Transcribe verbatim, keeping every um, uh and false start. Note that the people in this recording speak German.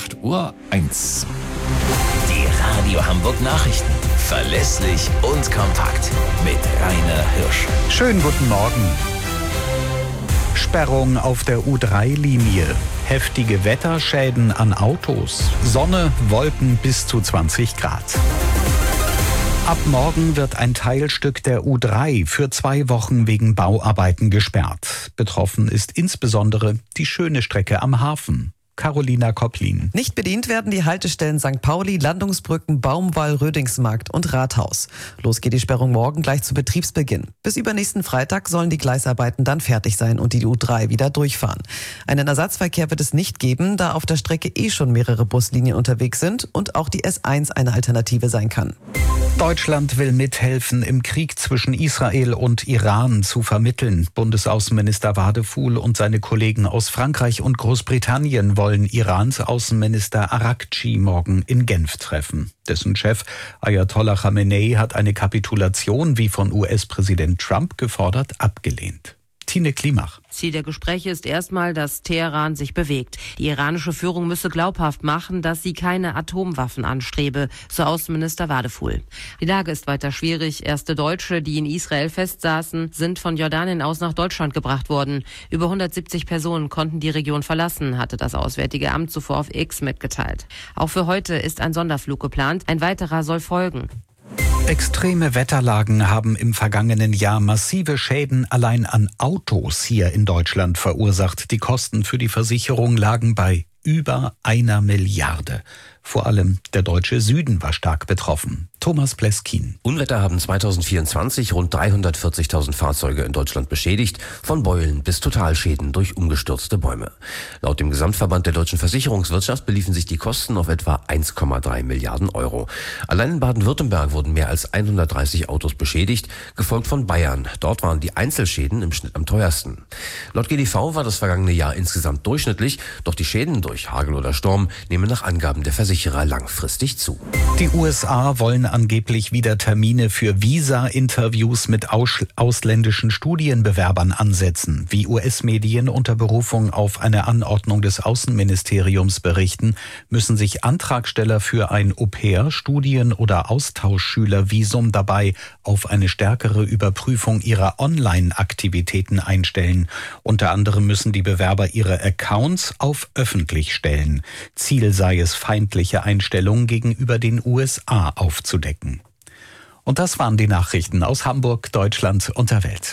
acht Uhr eins. Die Radio Hamburg Nachrichten. Verlässlich und kompakt. Mit Rainer Hirsch. Schönen guten Morgen. Sperrung auf der U drei Linie. Heftige Wetterschäden an Autos. Sonne, Wolken bis zu zwanzig Grad. Ab morgen wird ein Teilstück der U drei für zwei Wochen wegen Bauarbeiten gesperrt. Betroffen ist insbesondere die schöne Strecke am Hafen. Carolina Kopplin. Nicht bedient werden die Haltestellen Sankt Pauli, Landungsbrücken, Baumwall, Rödingsmarkt und Rathaus. Los geht die Sperrung morgen gleich zu Betriebsbeginn. Bis übernächsten Freitag sollen die Gleisarbeiten dann fertig sein und die U drei wieder durchfahren. Einen Ersatzverkehr wird es nicht geben, da auf der Strecke eh schon mehrere Buslinien unterwegs sind und auch die S eins eine Alternative sein kann. Deutschland will mithelfen, im Krieg zwischen Israel und Iran zu vermitteln. Bundesaußenminister Wadefuhl und seine Kollegen aus Frankreich und Großbritannien wollen Irans Außenminister Araghchi morgen in Genf treffen. Dessen Chef Ayatollah Khamenei hat eine Kapitulation, wie von U S-Präsident Trump gefordert, abgelehnt. Tine Klimach. Ziel der Gespräche ist erstmal, dass Teheran sich bewegt. Die iranische Führung müsse glaubhaft machen, dass sie keine Atomwaffen anstrebe, so Außenminister Wadefuhl. Die Lage ist weiter schwierig. Erste Deutsche, die in Israel festsaßen, sind von Jordanien aus nach Deutschland gebracht worden. Über hundertsiebzig Personen konnten die Region verlassen, hatte das Auswärtige Amt zuvor auf X mitgeteilt. Auch für heute ist ein Sonderflug geplant. Ein weiterer soll folgen. Extreme Wetterlagen haben im vergangenen Jahr massive Schäden allein an Autos hier in Deutschland verursacht. Die Kosten für die Versicherung lagen bei über einer Milliarde. Vor allem der deutsche Süden war stark betroffen. Thomas Pleskin. Unwetter haben zweitausendvierundzwanzig rund dreihundertvierzigtausend Fahrzeuge in Deutschland beschädigt, von Beulen bis Totalschäden durch umgestürzte Bäume. Laut dem Gesamtverband der deutschen Versicherungswirtschaft beliefen sich die Kosten auf etwa eins Komma drei Milliarden Euro. Allein in Baden-Württemberg wurden mehr als hundertdreißig Autos beschädigt, gefolgt von Bayern. Dort waren die Einzelschäden im Schnitt am teuersten. Laut G D V war das vergangene Jahr insgesamt durchschnittlich, doch die Schäden durch Hagel oder Sturm nehmen nach Angaben der Versicherer langfristig zu. Die U S A wollen angeblich wieder Termine für Visa-Interviews mit aus- ausländischen Studienbewerbern ansetzen. Wie U S-Medien unter Berufung auf eine Anordnung des Außenministeriums berichten, müssen sich Antragsteller für ein Au-pair-, Studien- oder Austauschschülervisum dabei auf eine stärkere Überprüfung ihrer Online-Aktivitäten einstellen. Unter anderem müssen die Bewerber ihre Accounts auf öffentlich stellen. Ziel sei es, feindliche Einstellungen gegenüber den U S A aufzudecken. Und das waren die Nachrichten aus Hamburg, Deutschland und der Welt.